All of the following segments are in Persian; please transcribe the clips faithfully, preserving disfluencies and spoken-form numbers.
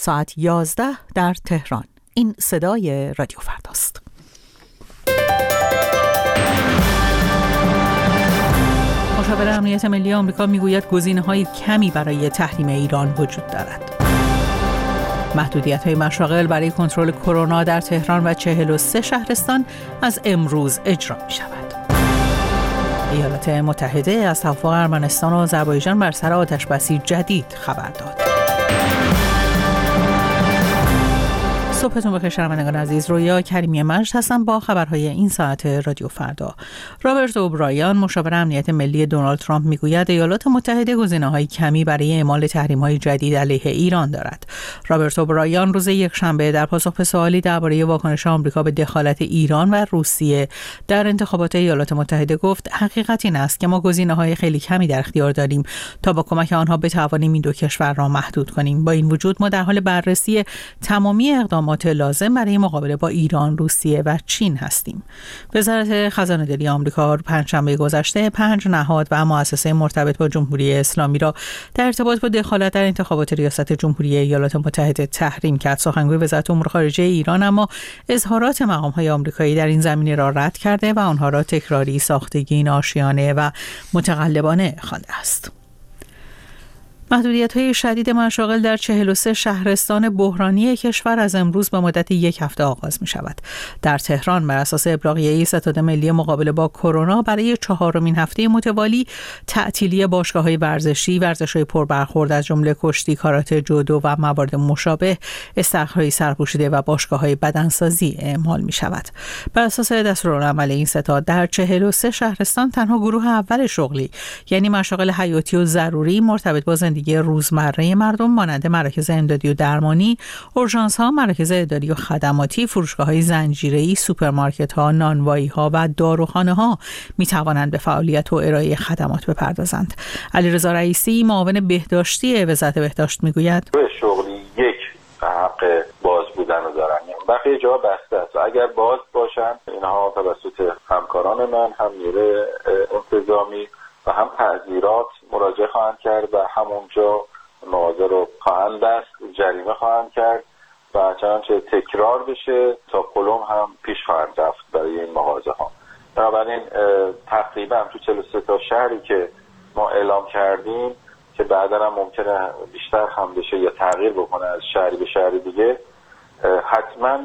ساعت یازده در تهران. این صدای رادیو فرداست. مشاور امنیت ملی آمریکا میگوید گزینه‌های کمی برای تحریم ایران وجود دارد. محدودیت‌های مشاغل برای کنترل کرونا در تهران و چهل و سه شهرستان از امروز اجرا می‌شود. ایالات متحده از توافق ارمنستان و آذربایجان بر سر آتش‌بسی جدید خبر داد. صبحتون بخیر شنوندگان عزیز، رویا کریمی مجد هستم با خبرهای این ساعت رادیو فردا. رابرت اوبرایان مشاور امنیت ملی دونالد ترامپ میگوید ایالات متحده گزینه‌های کمی برای اعمال تحریم‌های جدید علیه ایران دارد. رابرت اوبرایان روز یکشنبه در پاسخ به سوالی درباره واکنش آمریکا به دخالت ایران و روسیه در انتخابات ایالات متحده گفت حقیقت این است که ما گزینه‌های خیلی کمی در اختیار داریم تا با کمک آنها بتوانیم این دو کشور را محدود کنیم. با این وجود ما در حال بررسی تمامی اقدامات لازم برای مقابله با ایران، روسیه و چین هستیم. وزارت خزانه‌داری آمریکا پنجشنبه گذشته پنج نهاد و مؤسسه مرتبط با جمهوری اسلامی را در ارتباط با دخالت در انتخابات ریاست جمهوری ایالات متحده تحریم کرد. سخنگوی وزارت امور خارجه ایران اما اظهارات مقام‌های آمریکایی در این زمینه را رد کرده و آنها را تکراری، ساختگی، ناآشیانه و متقلبانه خوانده است. محدودیت‌های شدید مشاغل در چهل و سه شهرستان بحرانی کشور از امروز به مدت یک هفته آغاز می‌شود. در تهران بر اساس ابلاغیه ستاد ملی مقابله با کرونا برای چهارمین هفته متوالی تعطیلی باشگاه‌های ورزشی، ورزش‌های پربرخورد از جمله کشتی، کاراته، جودو و موارد مشابه، استخرهای سرپوشیده و باشگاه‌های بدنسازی اعمال می‌شود. بر اساس دستورالعمل این ستاد در چهل و سه شهرستان تنها گروه اول شغلی، یعنی مشاغل حیاتی و ضروری مرتبط با زندگی روزمره مردم مانند مراکز امدادی و درمانی، اورژانس‌ها، مراکز اداری و خدماتی، فروشگاه‌های زنجیره‌ای، سوپرمارکت‌ها، نانوایی‌ها و داروخانه‌ها می‌توانند به فعالیت و ارائه خدمات بپردازند. علیرضا رئیسی معاون بهداشتی وزارت بهداشت می‌گوید شغلی یک حق باز بودن رو دارن، بقیه جا بسته است و اگر باز باشن اینها توسط همکاران من، هم نیروی انتظامی و هم تعزیرات مراجعه خواهند کرد و همونجا مغازه رو خواهند بست، جریمه خواهند کرد و چنانچه تکرار بشه تا قلم هم پیش خواهند رفت برای این مغازه ها. بنابراین تقریبا تو چهل و سه تا شهری که ما اعلام کردیم که بعدا هم ممکنه بیشتر هم بشه یا تغییر بکنه از شهری به شهر دیگه، حتما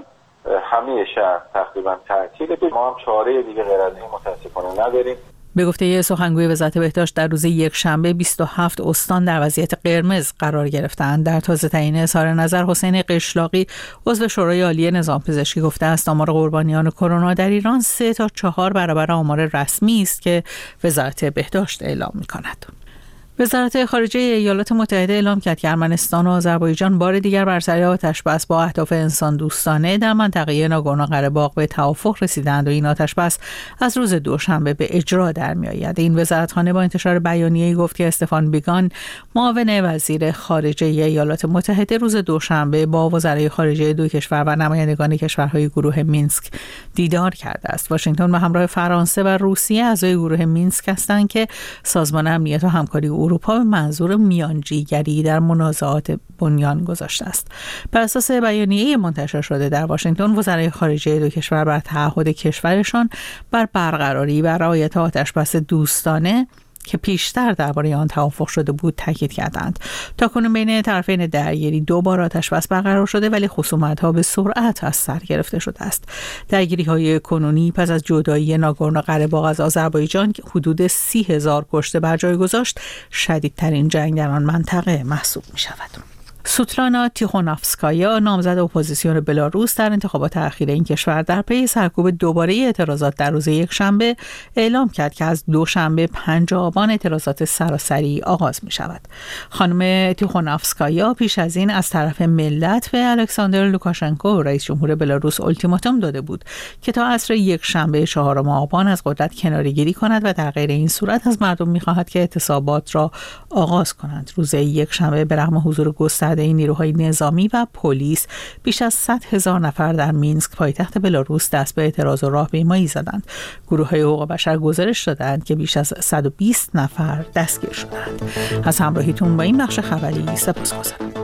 همه شهر تقریبا تعطیله. ما هم چاره دیگه غیر از این متاسفانه نداریم. به گفته سخنگوی وزارت بهداشت در روز یکشنبه بیست و هفت استان در وضعیت قرمز قرار گرفتند. در تازه تعیین اظهار نظر حسین قشلاقی عضو شورای عالی نظام پزشکی گفته است آمار قربانیان کرونا در ایران سه تا چهار برابر آمار رسمی است که وزارت بهداشت اعلام می‌کند. وزارت خارجه ایالات متحده اعلام کرد که ارمنستان و آذربایجان بار دیگر بر سر آتش‌بس با اهداف انسان دوستانه در منطقه ناگورنو قره‌باغ به توافق رسیدند و این آتش‌بس از روز دوشنبه به اجرا در می‌آید. این وزارتخانه با انتشار بیانیه‌ای گفت که استفان بیگان معاون وزیر خارجه ایالات متحده روز دوشنبه با وزرای خارجه دو کشور و نمایندگان کشورهای گروه مینسک دیدار کرده است. واشنگتن به همراه فرانسه و روسیه اعضای گروه مینسک هستند که سازمان امنیت و همکاری اروپا به منظور میانجیگری در منازعات بنیان گذاشته است. بر اساس بیانیه منتشر شده در واشنگتن، وزرای خارجه دو کشور بر تعهد کشورشان بر برقراری و رعایت آتش‌بس دوستانه که پیشتر درباره آن توافق شده بود تاکید کردند. تاکنون بین طرفین درگیری دو بار آتش‌بس برقرار شده ولی خصومت‌ها به سرعت از سر گرفته شده است. درگیری‌های کنونی پس از جدایی ناگورنو قره‌باغ از آذربایجان که حدود سی هزار کشته بر جای گذاشت، شدیدترین جنگ در آن منطقه محسوب می‌شود. سوتلانا تیخونافسکایا نامزد اپوزیسیون بلاروس در انتخابات اخیر این کشور در پی سرکوب دوباره اعتراضات در روز یکشنبه اعلام کرد که از دوشنبه پنج آبان اعتراضات سراسری آغاز می شود. خانم تیخونافسکایا پیش از این از طرف ملت به الکساندر لوکاشنکو رئیس جمهور بلاروس التیماتوم داده بود که تا عصر یکشنبه چهارم آبان از قدرت کناره‌گیری کند و در غیر این صورت از مردم می‌خواهد که اعتصابات را آغاز کنند. روز یکشنبه به رغم حضور گسترده این نیروهای نظامی و پلیس بیش از صد هزار نفر در مینسک پایتخت بلاروس دست به اعتراض و راهپیمایی زدند. گروه‌های حقوق بشر گزارش دادند که بیش از صد و بیست نفر دستگیر شدند. از همراهیتون با این بخش خبری سپاسگزارم.